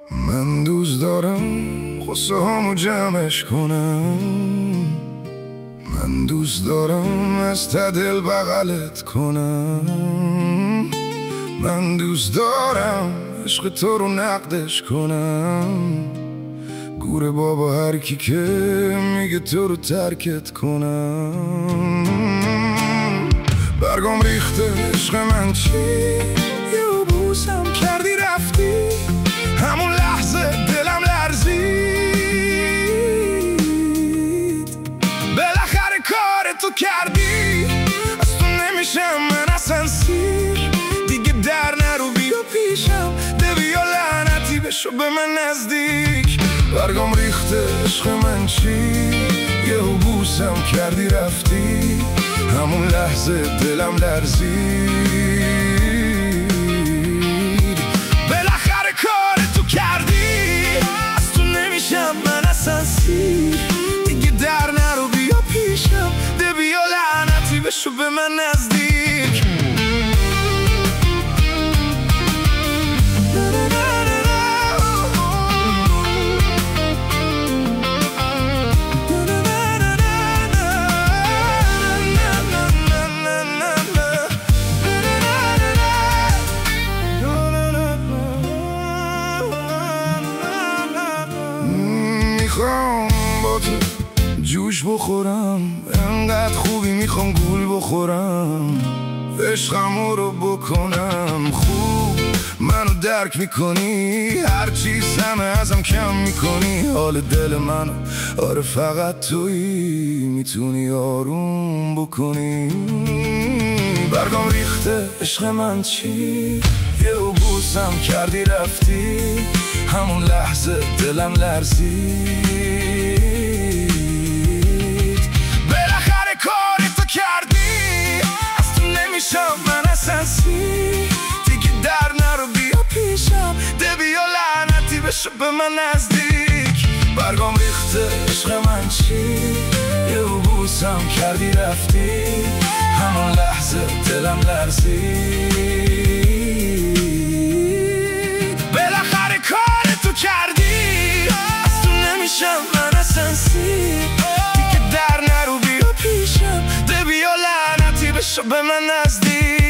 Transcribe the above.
من دوست دارم غصه هامو جمعش کنم. من دوست دارم از ته دل بغلت کنم. من دوست دارم عشق تو رو نقدش کنم. گوره بابا هر کی که میگه تو رو ترکت کنم. برگام ریخته عشق من چی؟ یه بوسم کردی رفتی، همون لحظه دلم لرزید. بالاخره کارتو کردی، از تو نمیشم من اصلا سیر. دیگه در نرو بیا پیشم، ده بیا لعنتی بشو به من نزدیک. برگام ریخته عشق من چی؟ یه بوسم کردی رفتی، همون لحظه دلم لرزید. بالاخره کارتو کردی، از تو نمیشم من اصلا سیر. دیگه در نرو بیا پیشم، ده بیا لعنتی بشو به من نزدیک. میخوام با تو جوش بخورم، انقدر خوبی میخوام گول بخورم. عشقمو رو بکنم خوب، منو درک میکنی، هر چیز همه ازم کم میکنی. حال دل منو آره فقط تویی میتونی آروم بکنی. برگام ریخته عشق من چی؟ یه بوسم کردی رفتی، همون لحظه دلم لرزید. بالاخره کارتو کردی، از تو نمیشم من اصلا سیر. دیگه در نرو بیا پیشم، ده بیا لعنتی بشو به من نزدیک. برگام ریخته عشق من چی؟ یه بوسم کردی رفتی، همون لحظه دلم لرزید. بالاخره کارتو کردی، از تو نمیشم من اصلا سیر. دیگه در نرو بیا پیشم، ده بیا لعنتی بشو به من نزدیک.